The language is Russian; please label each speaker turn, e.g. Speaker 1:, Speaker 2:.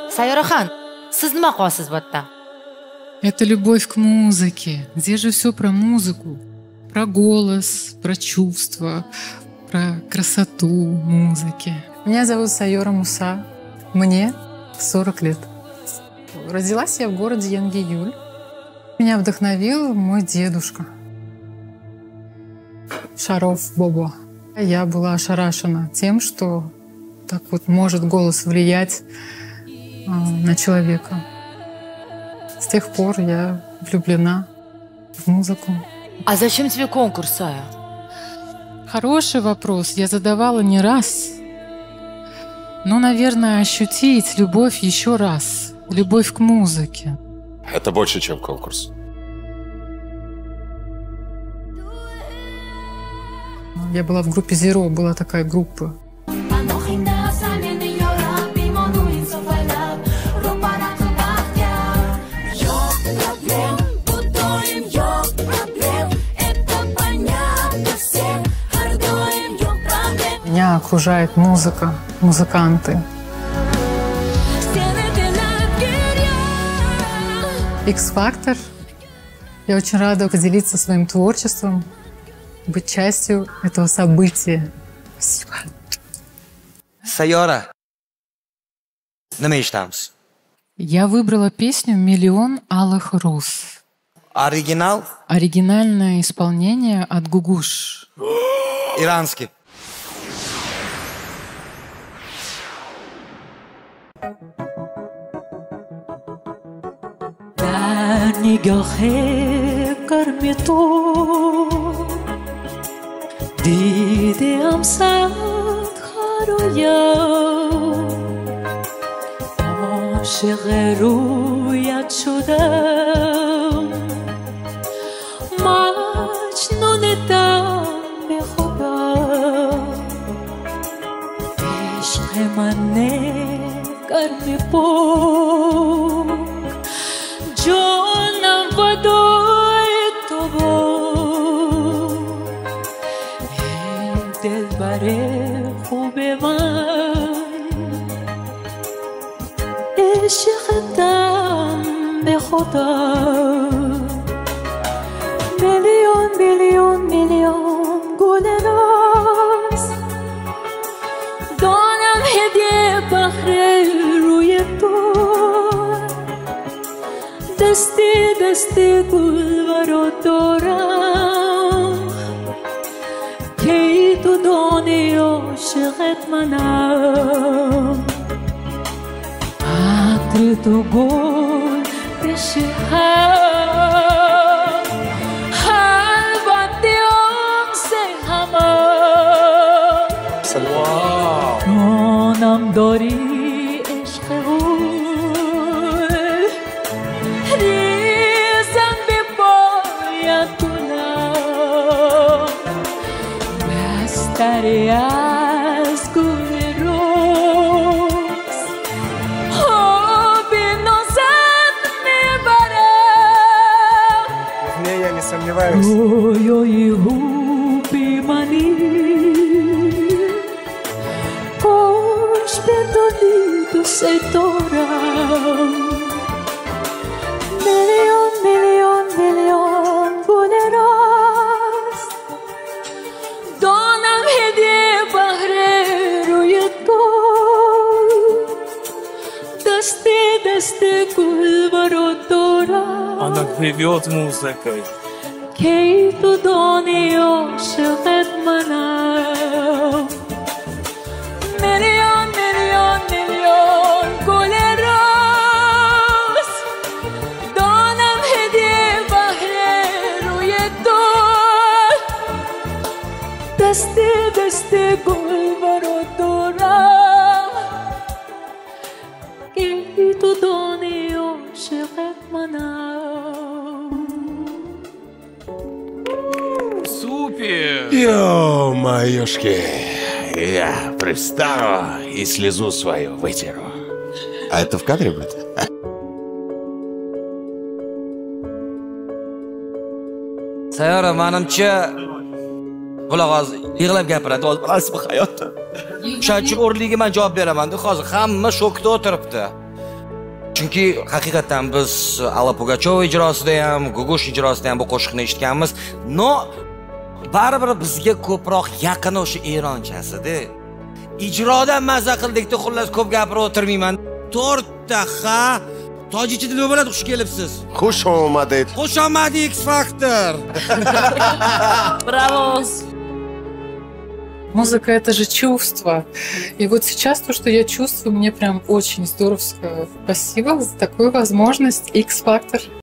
Speaker 1: Sayyoraxon, siz nima qilyapsiz bu yerda?
Speaker 2: Это любовь к музыке. Здесь же все про музыку, про голос, про чувства, про красоту музыки.
Speaker 3: Меня зовут Сайора Муса. Мне 40 лет. Родилась я в городе Янгиюль. Меня вдохновил мой дедушка Шаров Бобо. Я была ошарашена тем, что так вот может голос влиять на человека. С тех пор я влюблена в музыку.
Speaker 1: А зачем тебе конкурс, Сая?
Speaker 2: Хороший вопрос. Я задавала не раз. Но, наверное, ощутить любовь еще раз. Любовь к музыке.
Speaker 4: Это больше, чем конкурс.
Speaker 3: Я была в группе Zero, была такая группа. Меня окружает музыка, музыканты. X-Factor. Я очень рада поделиться своим творчеством, быть частью этого события. Спасибо.
Speaker 5: Sayora, nima eshitamiz?
Speaker 2: Я выбрала песню «Миллион алых роз».
Speaker 5: Оригинал?
Speaker 2: Оригинальное исполнение от Гугуш.
Speaker 5: Иранский.
Speaker 6: در نگاه گرم تو دیدم صد خرایم عاشق رویت شدم مجنون دم بخوابم عشق من گرم بود جانم فدای تو بود ای دلبر خوب من عشقتم به خدا میلیون میلیون میلیون گل ناز دانم هدیه بهر روی تو دستی دستی گل برات دارم که ای تو دانی عاشقت منم عطر تو گل بشه هم البته آمسه همم جانم داری عشق ریزم به پایت کنم بستری از گل روز آبی نازت میبرم
Speaker 7: Я не сомневаюсь.
Speaker 6: رویای خوبی منی کاش بدانی دوست دارم میلیون میلیون میلیون گل راست دانم هدیه بهر روی گل دستی دستی گل برات دارم
Speaker 7: Она живет музыкой.
Speaker 6: که ای تو دانی عاشقت منم میلیون میلیون میلیون گل راست دانم هدیه بهر روی دل دستی دستی گل برات دارم که ای تو دانی عاشقت منم
Speaker 7: Супер!
Speaker 4: Ё-моёшки, я пристану и слезу свою вытеру. А это в кадре будет?
Speaker 5: Sayora, menimcha bular hozir yig'lab gapiradi, hozir rasmi hayotda. O'shaning uchun o'rniga men javob beraman-da, hozir hamma shokda o'tiribdi. Chunki haqiqatan biz Alla Pugacheva ijrosida ham, Gugush ijrosida ham bu qo'shiqni eshitganmiz. No, baribir bizga ko'proq yaqin o'sha eronchasida. Ijroda maza qildikda, xullas ko'p gapirib o'tirmayman. 4 ta tojikcha tilda bo'ladi, xush kelibsiz.
Speaker 4: Xush omaded.
Speaker 5: Xush omadi X Factor.
Speaker 6: Bravo.
Speaker 3: Музыка — это же чувство. И вот сейчас то, что я чувствую, мне прям очень здоровско. Спасибо за такую возможность. X-Factor.